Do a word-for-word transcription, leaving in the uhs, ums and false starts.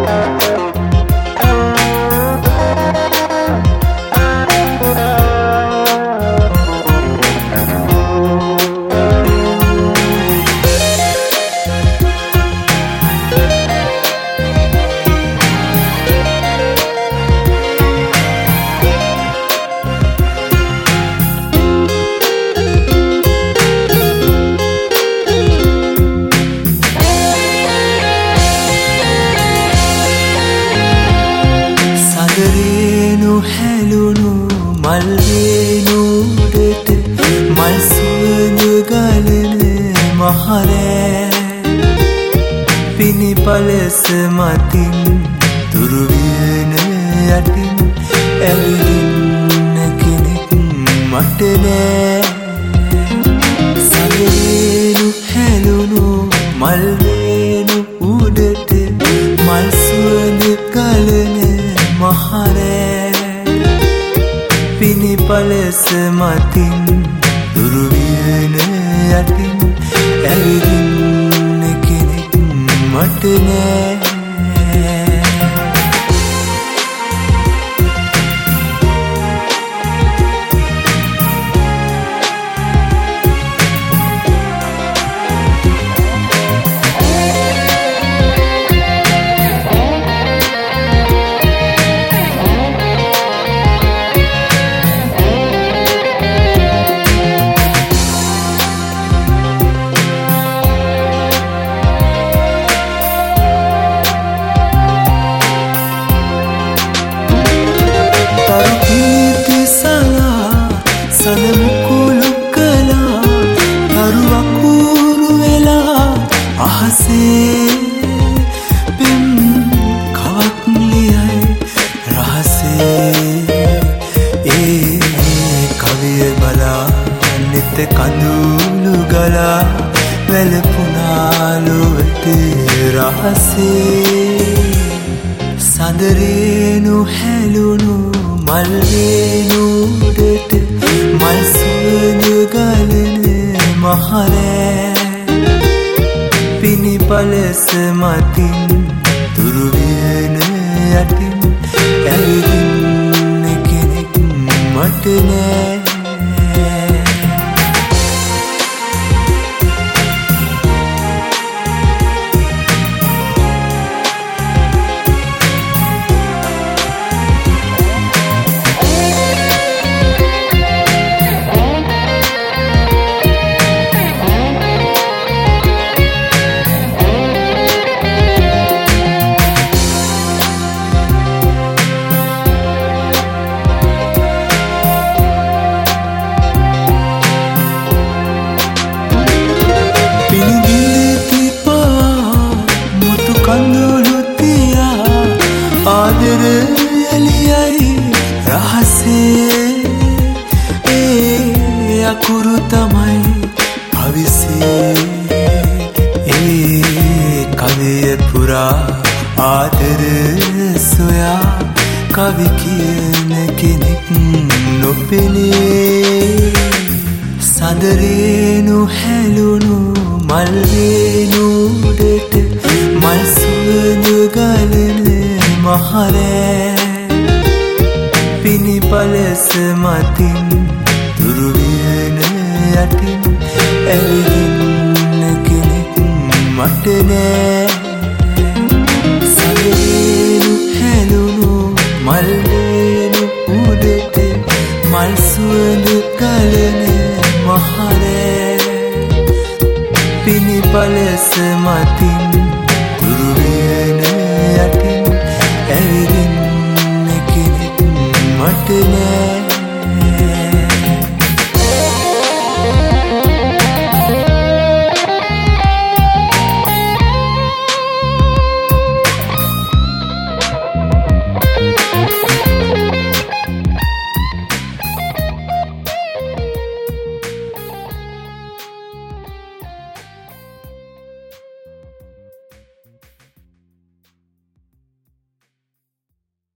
හැලුණු මල් වේනුඩට මල් සුවඳ ගලන මහරෑ පිනිපලස මතින් දුරු වියන යටින් ඇවිදින්න කෙනෙක් මට නෑ සඳවේනු හැලුණු මල් වේනු උඩට මල් සුවඳ ගලන මහරෑ පිනිපලස මතින් දුරු වියන යටින් ඇවිදින්න කෙනෙක් මට නෑ සනමුකුළු කලා තරුවකුරු වෙලා අහසේ පෙම් කවක් ලියයි රහසේ ඒ කවිය බලා නිත කඳුළු ගලා වැළපුණාලුවට රහසේ සඳරේනු හැලුණු මල් වේනුඩට මල් සුවඳ ගලන මහරෑ පිනිපලස මතින් දුරු වියන යටින් ඇවිදින්න කෙනෙක් මට නෑ කඳුළු තියා ආදර එළියයි රහසේ ඒ අකුරු තමයි භවිසේ ඒ කවිය පුරා ආදර සොයා කවි කියන කෙනෙක් නොපෙනේ සඳරේනු හැලුණු මල් වේනුඩට මල් සුවඳ ගලන මහරෑ පිනිපලස මතින් දුරු වියන යටින් ඇවිදින්න කෙනෙක් මට නෑ සඳරේනු හැලුණු මල් වේනු උඩට මල් සුවඳ ගලන මහරෑ පිනිපලස මතින් දුරු වියන යටින් ඇවිදින්න කෙනෙක් මට නෑ